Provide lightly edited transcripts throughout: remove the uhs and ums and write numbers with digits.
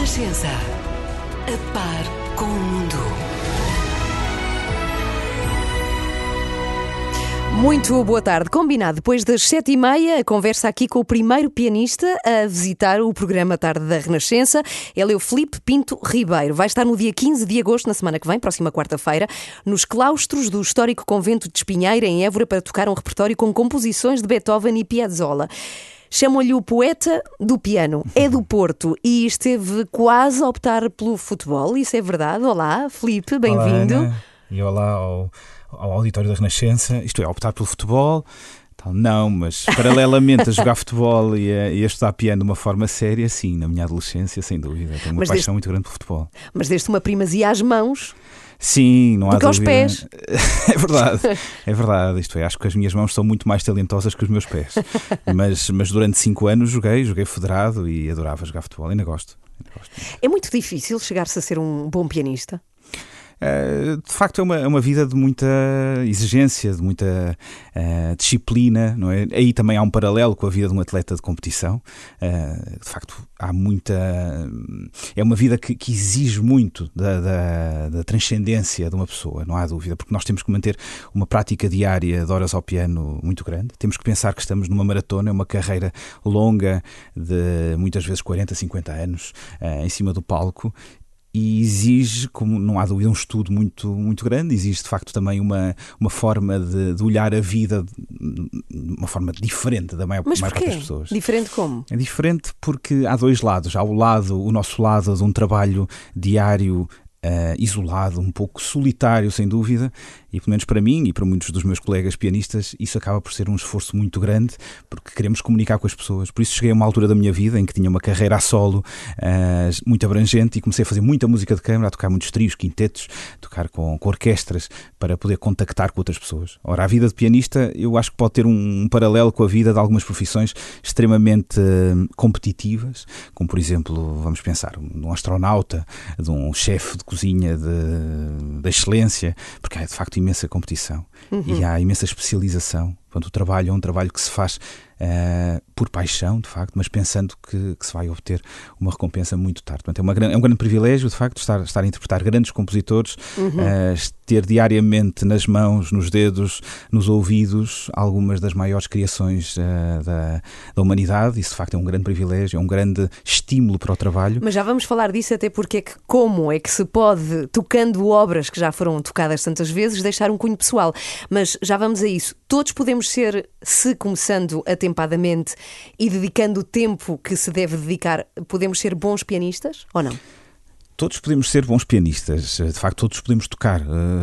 Renascença. A par com o mundo. Muito boa tarde. Combinado, depois das 7h30, a conversa aqui com o primeiro pianista a visitar o programa Tarde da Renascença. Ele é o Filipe Pinto Ribeiro. Vai estar no dia 15 de agosto, na semana que vem, próxima quarta-feira, nos claustros do histórico convento de Espinheira, em Évora, para tocar um repertório com composições de Beethoven e Piazzolla. Chamam-lhe o poeta do piano. É do Porto e esteve quase a optar pelo futebol. Isso é verdade? Olá, Filipe, bem-vindo. Olá, Ana, e olá ao auditório da Renascença. Isto é, optar pelo futebol, tal, não, mas paralelamente a jogar futebol e a estudar piano de uma forma séria, sim, na minha adolescência, sem dúvida. Tenho uma paixão muito grande pelo futebol. Mas deste uma primazia às mãos. Sim, não há do que aos dúvida. pés. É verdade. Isto é, acho que as minhas mãos são muito mais talentosas que os meus pés. Mas durante 5 anos joguei federado e adorava jogar futebol, ainda gosto. É muito difícil chegar-se a ser um bom pianista? De facto é uma vida de muita exigência, de muita disciplina, não é? Aí também há um paralelo com a vida de um atleta de competição. De facto há muita... É uma vida que exige muito da transcendência de uma pessoa, não há dúvida, porque nós temos que manter uma prática diária de horas ao piano muito grande. Temos que pensar que estamos numa maratona, uma carreira longa de muitas vezes 40, 50 anos em cima do palco. E exige, como não há dúvida, um estudo muito, muito grande. Exige, de facto, também uma forma de olhar a vida de uma forma diferente da maior parte das pessoas. Diferente como? É diferente porque há dois lados. Há o nosso lado de um trabalho diário isolado, um pouco solitário, sem dúvida, e pelo menos para mim e para muitos dos meus colegas pianistas isso acaba por ser um esforço muito grande, porque queremos comunicar com as pessoas. Por isso cheguei a uma altura da minha vida em que tinha uma carreira a solo muito abrangente e comecei a fazer muita música de câmara, a tocar muitos trios, quintetos, tocar com orquestras para poder contactar com outras pessoas. Ora, a vida de pianista eu acho que pode ter um paralelo com a vida de algumas profissões extremamente competitivas, como por exemplo, vamos pensar, de um astronauta, de um chefe de cozinha da excelência, porque há de facto imensa competição e há imensa especialização. Portanto, o trabalho é um trabalho que se faz por paixão, de facto, mas pensando que se vai obter uma recompensa muito tarde. Portanto, é um grande privilégio, de facto, estar a interpretar grandes compositores, ter diariamente nas mãos, nos dedos, nos ouvidos, algumas das maiores criações da humanidade. Isso, de facto, é um grande privilégio, é um grande estímulo para o trabalho. Mas já vamos falar disso, até porque como é que se pode, tocando obras que já foram tocadas tantas vezes, deixar um cunho pessoal. Mas já vamos a isso. Todos podemos ser, se começando atempadamente e dedicando o tempo que se deve dedicar, podemos ser bons pianistas ou não? Todos podemos ser bons pianistas, de facto todos podemos tocar.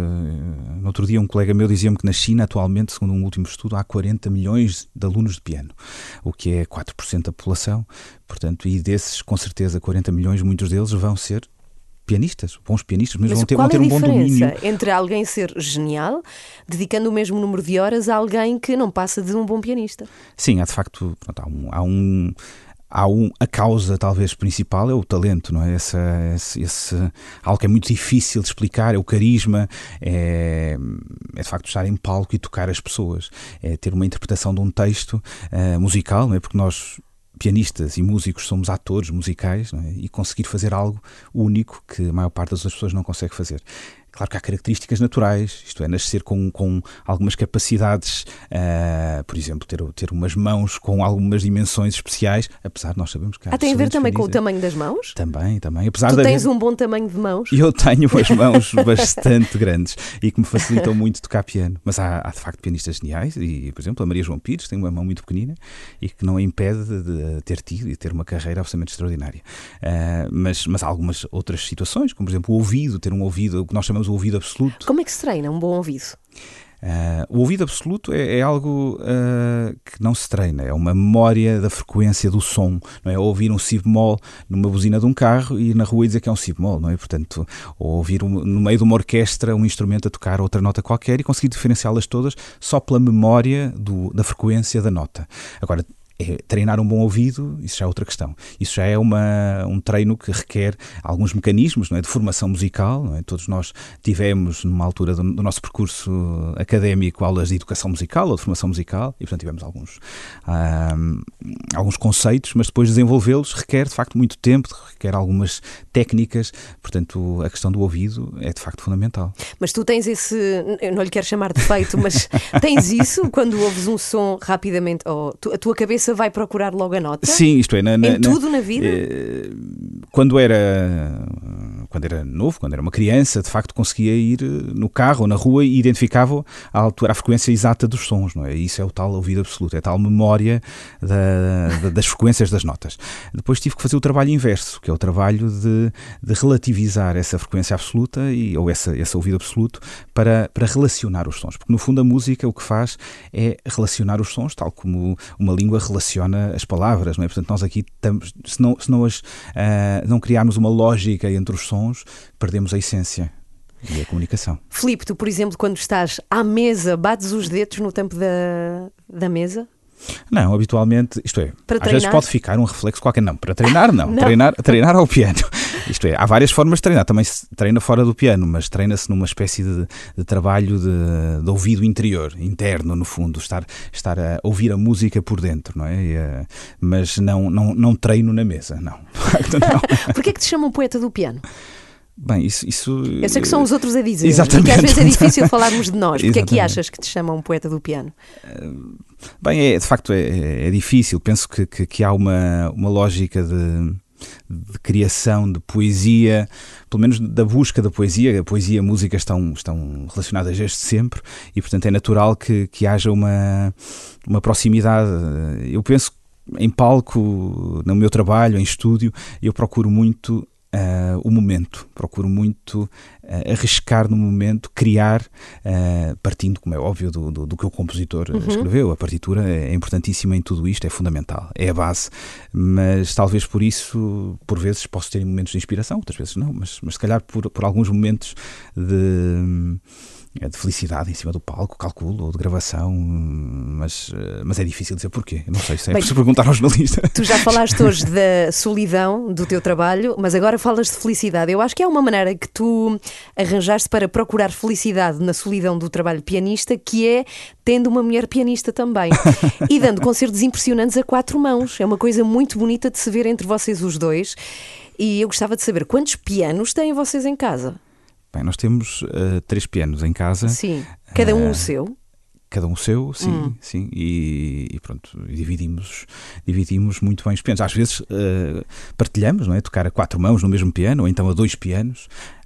No outro dia um colega meu dizia-me que na China atualmente, segundo um último estudo, há 40 milhões de alunos de piano, o que é 4% da população, portanto, e desses com certeza 40 milhões, muitos deles vão ser pianistas, bons pianistas, mas vão ter um bom domínio. Entre alguém ser genial, dedicando o mesmo número de horas a alguém que não passa de um bom pianista? Sim, há de facto, a causa talvez principal é o talento, não é? Algo que é muito difícil de explicar, é o carisma, é de facto estar em palco e tocar as pessoas, é ter uma interpretação de um texto musical, não é? Porque nós, pianistas e músicos, somos atores musicais, não é? E conseguir fazer algo único que a maior parte das outras pessoas não consegue fazer. Claro que há características naturais, isto é, nascer com algumas capacidades, por exemplo, ter umas mãos com algumas dimensões especiais, apesar de nós sabermos que há... tem a ver também com o tamanho das mãos? Também. Tu tens um bom tamanho de mãos? Eu tenho as mãos bastante grandes e que me facilitam muito tocar piano. Mas há de facto pianistas geniais e, por exemplo, a Maria João Pires tem uma mão muito pequenina e que não a impede de ter tido e ter uma carreira absolutamente extraordinária. Mas há algumas outras situações, como por exemplo o ouvido, ter um ouvido, o que nós chamamos o ouvido absoluto. Como é que se treina um bom ouvido? O ouvido absoluto é algo que não se treina, é uma memória da frequência do som, não é? Ouvir um si bemol numa buzina de um carro e ir na rua e dizer que é um si bemol, não é? Portanto, ou ouvir no meio de uma orquestra um instrumento a tocar outra nota qualquer e conseguir diferenciá-las todas só pela memória da frequência da nota. Agora, treinar um bom ouvido, isso já é outra questão. Isso já é um treino que requer alguns mecanismos, não é, de formação musical. Não é? Todos nós tivemos, numa altura do nosso percurso académico, aulas de educação musical ou de formação musical, e portanto tivemos alguns conceitos, mas depois desenvolvê-los requer de facto muito tempo, requer algumas técnicas, portanto a questão do ouvido é de facto fundamental. Mas tu tens esse, eu não lhe quero chamar defeito, mas tens isso quando ouves um som rapidamente, ou a tua cabeça vai procurar logo a nota? Sim, isto é, em tudo na vida? Quando era novo, quando era uma criança, de facto conseguia ir no carro ou na rua e identificava a frequência exata dos sons, não é? Isso é o tal ouvido absoluto, é a tal memória das frequências das notas. Depois tive que fazer o trabalho inverso, que é o trabalho de relativizar essa frequência absoluta ou esse ouvido absoluto para relacionar os sons, porque no fundo a música o que faz é relacionar os sons, tal como uma língua relaciona as palavras, não é? Portanto, nós aqui estamos, se não criarmos uma lógica entre os sons, perdemos a essência e a comunicação. Filipe, tu, por exemplo, quando estás à mesa, bates os dedos no tampo da mesa? Não, habitualmente, isto é, para às treinar? vezes pode ficar um reflexo qualquer. Não, para treinar não, não. Treinar ao piano. Isto é, há várias formas de treinar, também se treina fora do piano, mas treina-se numa espécie de trabalho de ouvido interior, interno no fundo, estar a ouvir a música por dentro, não é? Mas não treino na mesa, não. De facto, não. Porquê é que te chamam poeta do piano? Bem, isso... Eu sei que são os outros a dizer. Exatamente. E que às vezes é difícil falarmos de nós. Porque é que Exatamente. achas que te chamam poeta do piano? Bem, de facto é difícil. Penso que há uma lógica de criação de poesia, pelo menos da busca da poesia. A poesia e a música estão relacionadas desde sempre e, portanto, é natural que haja uma proximidade. Eu penso em palco, no meu trabalho, em estúdio, eu procuro muito o momento, procuro muito arriscar no momento, criar, partindo, como é óbvio, do que o compositor escreveu. A partitura é importantíssima em tudo isto, é fundamental, é a base, mas talvez por isso, por vezes posso ter momentos de inspiração, outras vezes não, mas se calhar por alguns momentos de felicidade em cima do palco, calculo, ou de gravação, mas é difícil dizer porquê. Eu não sei se é preciso perguntar ao jornalista. Tu já falaste hoje da solidão do teu trabalho, mas agora falas de felicidade. Eu acho que há uma maneira que tu arranjaste para procurar felicidade na solidão do trabalho pianista, que é tendo uma mulher pianista também. E dando concertos impressionantes a 4 mãos. É uma coisa muito bonita de se ver entre vocês os dois. E eu gostava de saber quantos pianos têm vocês em casa? Bem, nós temos 3 pianos em casa. Sim, cada um o seu? Cada um o seu, sim, sim. E pronto, dividimos muito bem os pianos. Às vezes partilhamos, não é? Tocar a 4 mãos no mesmo piano, ou então a 2 pianos,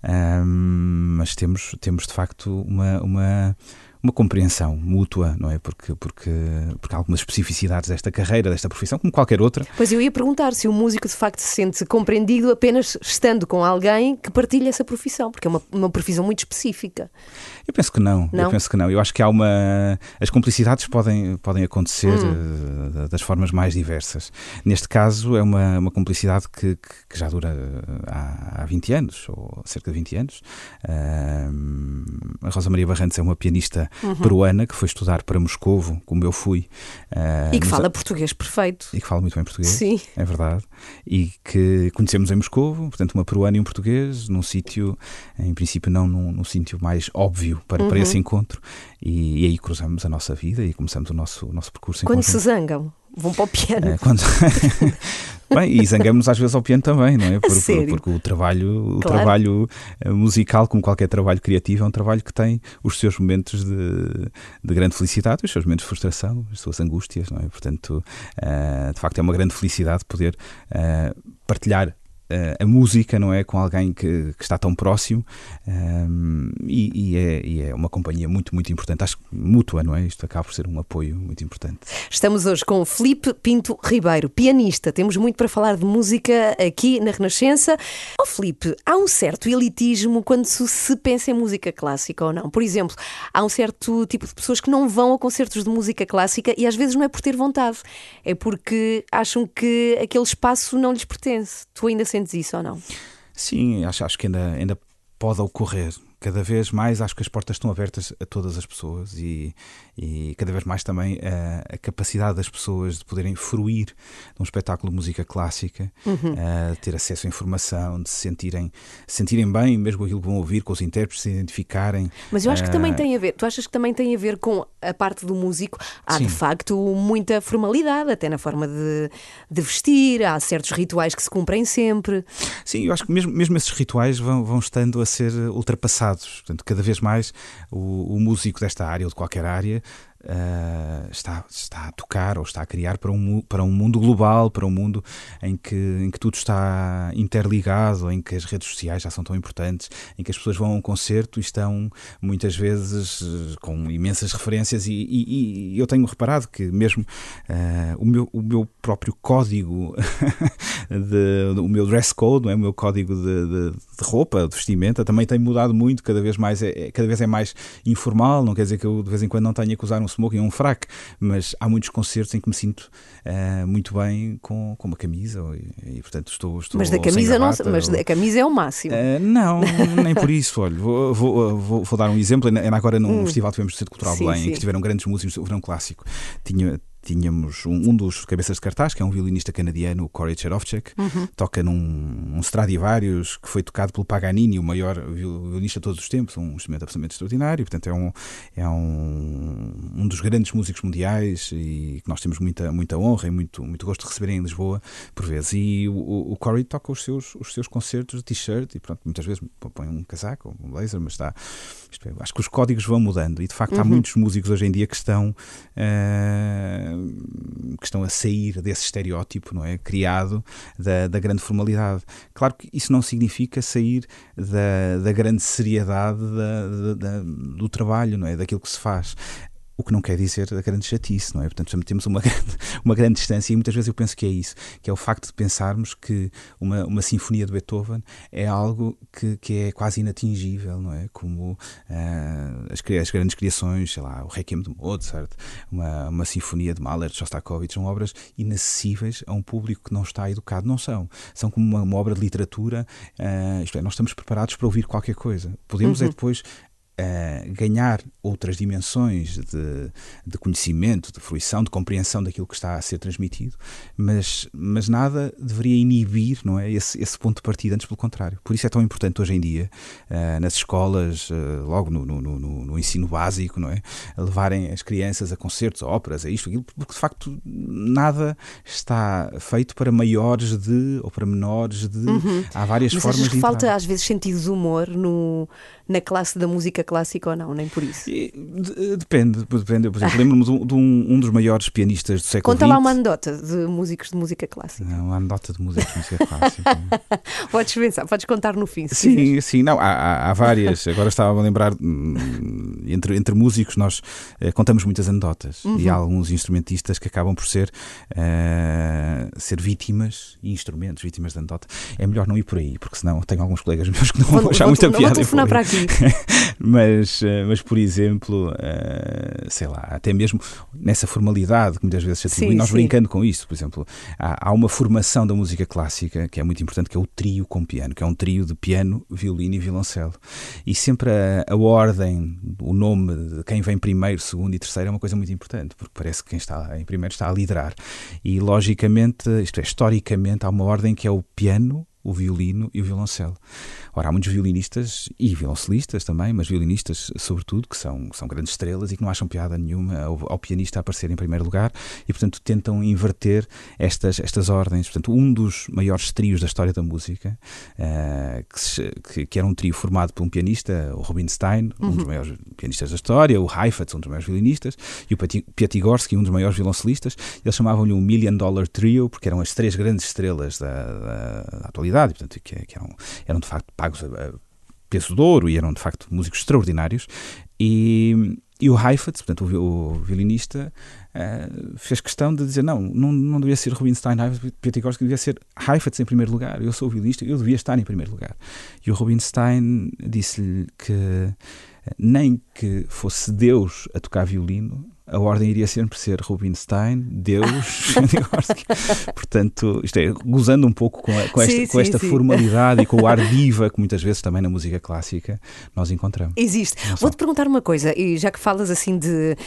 mas temos de facto uma compreensão mútua, não é? Porque há algumas especificidades desta carreira, desta profissão, como qualquer outra. Pois eu ia perguntar se o músico de facto se sente compreendido apenas estando com alguém que partilha essa profissão, porque é uma profissão muito específica. Eu penso que não. Eu acho que há as complicidades podem acontecer das formas mais diversas. Neste caso é uma complicidade que já dura há 20 anos, ou cerca de 20 anos. A Rosa Maria Barrantes é uma pianista peruana que foi estudar para Moscovo, como eu fui. E que fala português perfeito. E que fala muito bem português. Sim. É verdade. E que conhecemos em Moscovo, portanto uma peruana e um português, num sítio, em princípio não num sítio mais óbvio para esse encontro. E aí cruzamos a nossa vida e começamos o nosso percurso em Quando conjunto. se zangam, vão para o piano. Bem, e zangamos às vezes ao piano também, não é? Sério? Porque o trabalho musical, como qualquer trabalho criativo, é um trabalho que tem os seus momentos de grande felicidade, os seus momentos de frustração, as suas angústias, não é? Portanto, de facto é uma grande felicidade poder partilhar a música, não é, com alguém que está tão próximo, e é uma companhia muito, muito importante, acho que mútua, não é? Isto acaba por ser um apoio muito importante. Estamos hoje com Filipe Pinto Ribeiro, pianista. Temos muito para falar de música aqui na Renascença. Filipe, há um certo elitismo quando se pensa em música clássica ou não? Por exemplo, há um certo tipo de pessoas que não vão a concertos de música clássica e às vezes não é por ter vontade, é porque acham que aquele espaço não lhes pertence. Tu ainda sentes isso ou não? Sim, acho que ainda pode ocorrer. Cada vez mais acho que as portas estão abertas a todas as pessoas e cada vez mais também a capacidade das pessoas de poderem fruir de um espetáculo de música clássica, ter acesso à informação, de se sentirem bem, mesmo aquilo que vão ouvir, com os intérpretes, se identificarem. Mas eu acho que também tem a ver, tu achas que também tem a ver com a parte do músico? Há de facto muita formalidade, até na forma de vestir, há certos rituais que se cumprem sempre. Sim, eu acho que mesmo esses rituais vão estando a ser ultrapassados. Portanto, cada vez mais o músico desta área ou de qualquer área está a tocar ou está a criar para um mundo global, para um mundo em que tudo está interligado, em que as redes sociais já são tão importantes, em que as pessoas vão a um concerto e estão muitas vezes com imensas referências e eu tenho reparado que mesmo o meu próprio código o meu dress code, não é? O meu código de roupa, de vestimenta, também tem mudado muito, cada vez é mais informal. Não quer dizer que eu de vez em quando não tenha que usar um smoking ou um fraque, mas há muitos concertos em que me sinto muito bem com uma camisa e portanto estou mas da camisa a camisa é o máximo. Não, nem por isso. Olha, vou dar um exemplo. Ainda agora num festival tivemos do Centro Cultural Belém, em que estiveram grandes músicos do verão clássico. Tínhamos um dos cabeças de cartaz, que é um violinista canadiano, o Corey Cherofchek, toca num Stradivarius que foi tocado pelo Paganini, o maior violinista de todos os tempos, um instrumento absolutamente extraordinário. Portanto, é um dos grandes músicos mundiais e que nós temos muita honra e muito gosto de receber em Lisboa, por vezes. E o Corey toca os seus concertos de t-shirt e pronto, muitas vezes põe um casaco, um blazer, mas acho que os códigos vão mudando e de facto há muitos músicos hoje em dia que estão a sair desse estereótipo, não é? Criado da grande formalidade. Claro que isso não significa sair da grande seriedade do trabalho, não é? Daquilo que se faz. O que não quer dizer a grande chatice, não é? Portanto, temos uma grande distância e muitas vezes eu penso que é isso, que é o facto de pensarmos que uma sinfonia de Beethoven é algo que é quase inatingível, não é? Como as grandes criações, sei lá, o Requiem de Mozart, uma sinfonia de Mahler, de Shostakovich, são obras inacessíveis a um público que não está educado. Não são como uma obra de literatura, isto é, nós estamos preparados para ouvir qualquer coisa. Podemos depois ganhar outras dimensões de conhecimento, de fruição, de compreensão daquilo que está a ser transmitido, mas nada deveria inibir, não é, esse ponto de partida, antes pelo contrário. Por isso é tão importante hoje em dia, nas escolas, logo no ensino básico, não é, levarem as crianças a concertos, a óperas, a isto, aquilo, porque de facto nada está feito para maiores ou para menores de... Há várias mas formas achas que de falta às vezes sentido de humor na classe da música clássica ou não? Nem por isso. Depende. Por exemplo, lembro-me de um dos maiores pianistas do século XX. Conta lá uma anedota de músicos de música clássica. Não, uma anedota de música clássica. Podes pensar, podes contar no fim. Sim, não, há várias. Agora estava a lembrar, entre músicos nós contamos muitas anedotas e há alguns instrumentistas que acabam por ser vítimas e instrumentos, vítimas de anedota. É melhor não ir por aí, porque senão tenho alguns colegas meus que não vão achar muita piada. Vou telefonar para aqui. Mas, por exemplo, sei lá, até mesmo nessa formalidade que muitas vezes se atribui, nós brincando com isso, por exemplo, há uma formação da música clássica que é muito importante, que é o trio com piano, que é um trio de piano, violino e violoncelo. E sempre a ordem, o nome de quem vem primeiro, segundo e terceiro é uma coisa muito importante, porque parece que quem está em primeiro está a liderar. E logicamente, isto é, historicamente, há uma ordem que é o piano, o violino e o violoncelo. Ora, há muitos violinistas e violoncelistas também, mas violinistas sobretudo, que são grandes estrelas e que não acham piada nenhuma ao pianista aparecer em primeiro lugar e, portanto, tentam inverter estas ordens. Portanto, um dos maiores trios da história da música, que era um trio formado por um pianista, o Rubinstein, um dos maiores pianistas da história, o Heifetz, um dos maiores violinistas, e o Piatigorsky, um dos maiores violoncelistas. Eles chamavam-lhe o $1 Million Trio, porque eram as três grandes estrelas da atualidade, e, portanto, que eram de facto pagos a peso de ouro e eram de facto músicos extraordinários. E o Heifetz, portanto o violinista, fez questão de dizer não devia ser Rubinstein, Heifetz, Piatigorsky, devia ser Heifetz em primeiro lugar. Eu sou violinista, eu devia estar em primeiro lugar. E o Rubinstein disse-lhe que nem que fosse Deus a tocar violino, a ordem iria sempre ser Rubinstein, Deus, Piatigorsky. Portanto, isto é, gozando um pouco com esta formalidade e com o ar diva que muitas vezes também na música clássica nós encontramos. Existe. Vou-te perguntar uma coisa, e já que falas assim de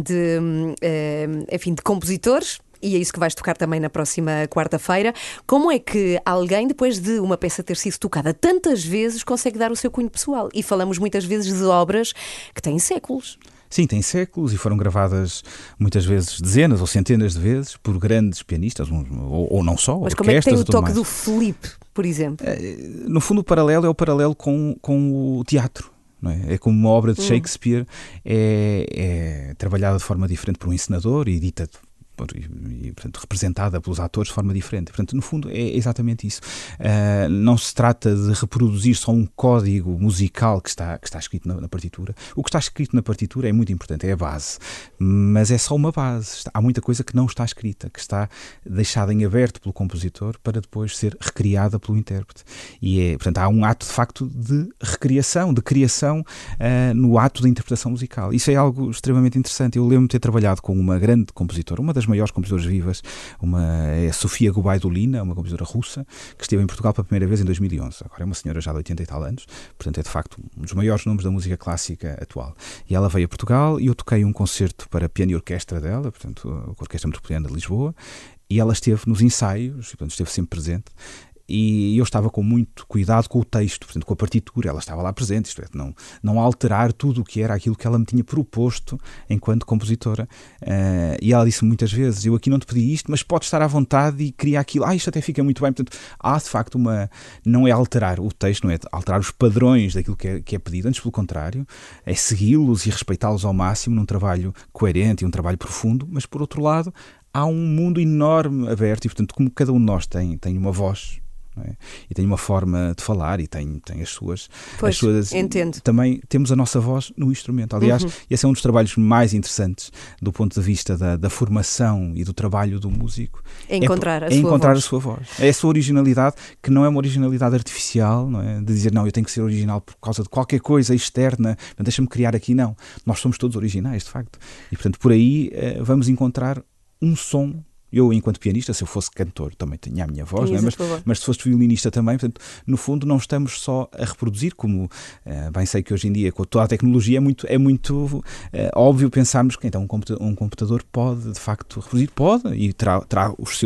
compositores, e é isso que vais tocar também na próxima quarta-feira, como é que alguém, depois de uma peça ter sido tocada tantas vezes, consegue dar o seu cunho pessoal? E falamos muitas vezes de obras que têm séculos. Sim, têm séculos e foram gravadas muitas vezes dezenas ou centenas de vezes por grandes pianistas, ou não só, mas como é que tem o toque do Filipe, por exemplo? No fundo, o paralelo é o paralelo com o teatro. Não é? É como uma obra de Shakespeare é trabalhada de forma diferente por um encenador e dita e, portanto, representada pelos atores de forma diferente. Portanto, no fundo, é exatamente isso. Não se trata de reproduzir só um código musical que está escrito na partitura. O que está escrito na partitura é muito importante, é a base. Mas é só uma base. Há muita coisa que não está escrita, que está deixada em aberto pelo compositor para depois ser recriada pelo intérprete. E portanto, há um ato, de facto, de recriação, de criação no ato da interpretação musical. Isso é algo extremamente interessante. Eu lembro-me de ter trabalhado com uma grande compositora, uma das maiores compositoras vivas, é a Sofia Gubaidulina, uma compositora russa, que esteve em Portugal pela primeira vez em 2011. Agora é uma senhora já de 80 e tal anos, portanto é de facto um dos maiores nomes da música clássica atual. E ela veio a Portugal e eu toquei um concerto para piano e orquestra dela, portanto a Orquestra Metropolitana de Lisboa, e ela esteve nos ensaios, portanto esteve sempre presente. E eu estava com muito cuidado com o texto, portanto, com a partitura, ela estava lá presente, isto é, não alterar tudo o que era aquilo que ela me tinha proposto enquanto compositora. E ela disse muitas vezes: eu aqui não te pedi isto, mas podes estar à vontade e criar aquilo. Isto até fica muito bem. Portanto, há de facto não é alterar o texto, não é alterar os padrões daquilo que é pedido, antes pelo contrário, é segui-los e respeitá-los ao máximo num trabalho coerente e um trabalho profundo, mas por outro lado, há um mundo enorme aberto e, portanto, como cada um de nós tem uma voz, não é? E tem uma forma de falar e tem as suas... Pois, entendo. Também temos a nossa voz no instrumento. Aliás, esse é um dos trabalhos mais interessantes do ponto de vista da formação e do trabalho do músico. Encontrar a sua voz. É a sua originalidade, que não é uma originalidade artificial, não é? De dizer, eu tenho que ser original por causa de qualquer coisa externa, deixa-me criar aqui. Não. Nós somos todos originais, de facto. E, portanto, por aí vamos encontrar um som. Eu, enquanto pianista, se eu fosse cantor, também tinha a minha voz, não é? Mas se fosse violinista também, portanto, no fundo não estamos só a reproduzir, como bem sei que hoje em dia, com toda a tecnologia, é muito óbvio pensarmos que então um computador pode, de facto, reproduzir, pode, e terá os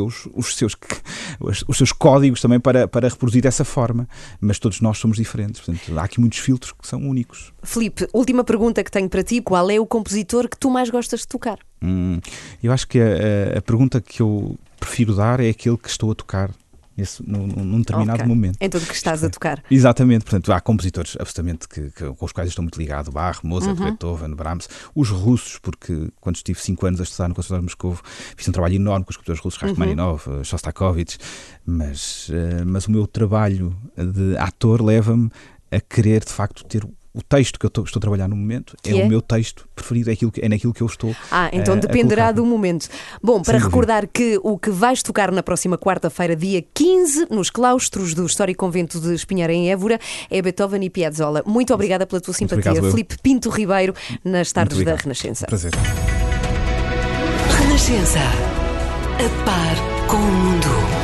seus códigos também para reproduzir dessa forma, mas todos nós somos diferentes, portanto, há aqui muitos filtros que são únicos. Filipe, última pergunta que tenho para ti: qual é o compositor que tu mais gostas de tocar? Eu acho que a pergunta que eu prefiro dar é aquele que estou a tocar num determinado momento. Em tudo que estás a tocar. Exatamente, portanto há compositores absolutamente com os quais estou muito ligado: Bach, Mozart, Beethoven, Brahms, os russos, porque quando estive 5 anos a estudar no Conservatório de Moscovo fiz um trabalho enorme com os compositores russos, Rachmaninoff, Shostakovich, mas o meu trabalho de ator leva-me a querer de facto ter o texto que eu estou a trabalhar no momento o meu texto preferido, é naquilo que eu estou então dependerá do momento. Bom, para recordar que o que vais tocar na próxima quarta-feira, dia 15, nos claustros do Histórico Convento de Espinheira, em Évora, é Beethoven e Piazzolla. Muito obrigada pela tua simpatia. Filipe Pinto Ribeiro, nas tardes da Renascença. Prazer. Renascença. A par com o mundo.